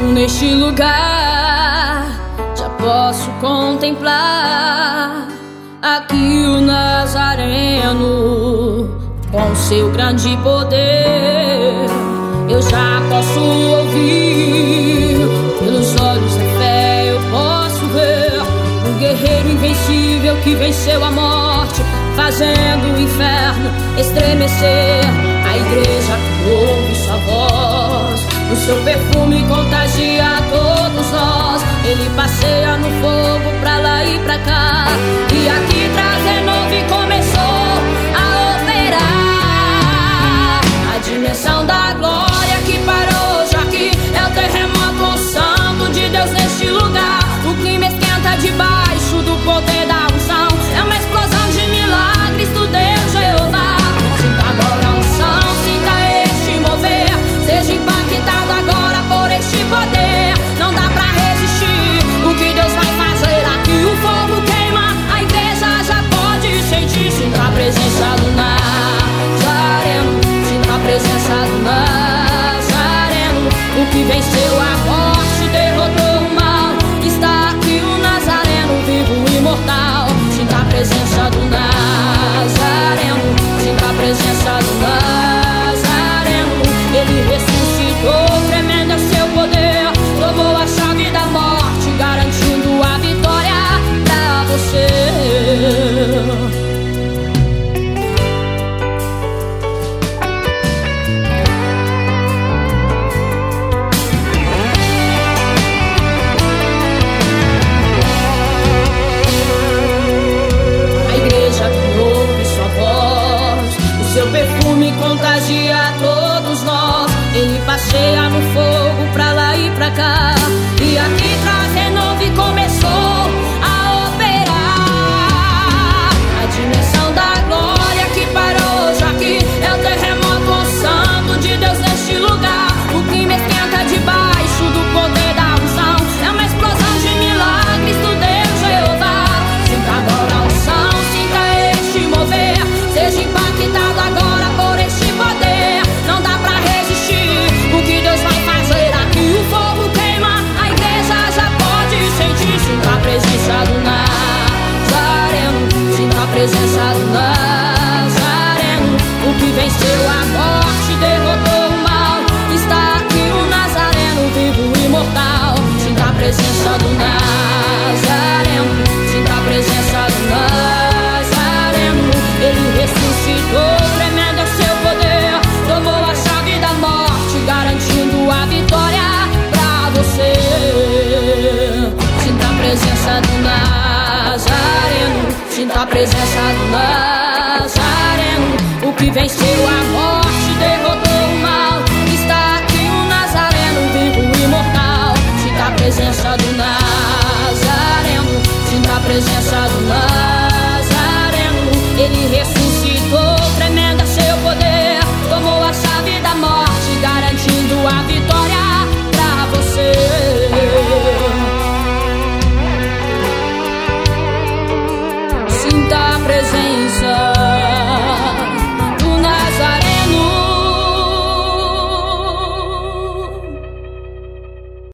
Neste lugar já posso contemplar aqui o Nazareno com seu grande poder. Eu já posso ouvir, pelos olhos da fé eu posso ver um guerreiro invencível que venceu a morte, fazendo o inferno estremecer. A igreja que ouve sua voz, o seu perfume contagia a todos nós. Ele passeia no fogo pra lá e pra cá, e aqui traz renovo e começou a operar a dimensão da glória que parou já que é o terremoto santo de Deus neste lugar. O clima esquenta debaixo do poder da unção, é uma explosão de milagres do Deus Jeová. Sinta agora a unção, sinta este mover, seja impactado agora por este poder. Não dá pra resistir o que Deus vai fazer aqui. O fogo queima, a igreja já pode sentir. Sinta a presença do Nazareno, sinta a presença do Nazareno. O que venceu a morte, derrotou o mal, está aqui o Nazareno, vivo e imortal. Sinta a presença do Nazareno, sinta a presença do Nazareno. Ele ressuscitou, tremendo é seu poder, tomou a chave da morte, garantindo a vitória pra você. Seu perfume contagia a todos nós. Ele passeia no fogo pra lá e pra cá, e aqui traz renovo e começou a operar a dimensão da glória que parou já que é o terremoto santo de Deus neste lugar. O clima esquenta debaixo do poder da unção, é uma explosão de milagres do Deus Jeová. Sinta agora a unção, sinta este mover, seja impactado agora por este poder. Não dá pra resistir o que Deus vai fazer aqui. O fogo queima, a igreja já pode sentir. Sinta a presença do Nazareno, sinta a presença do Nazareno. O que venceu a morte, derrotou o mal, está aqui o Nazareno, vivo e imortal. Sinta a presença do Nazareno, sinta a presença do Nazareno. Ele ressuscitou, tremendo é seu poder, tomou a chave da morte, garantindo a vitória pra você. Sinta a presença do Nazareno, sinta a presença do Nazareno. O que venceu a morte, derrotou o mal, está aqui o Nazareno, vivo e imortal. Sinta a presença do Nazareno, sinta a presença do Nazareno. Ele ressuscitou, tremendo é seu poder, tomou a chave da morte, garantindo a vitória.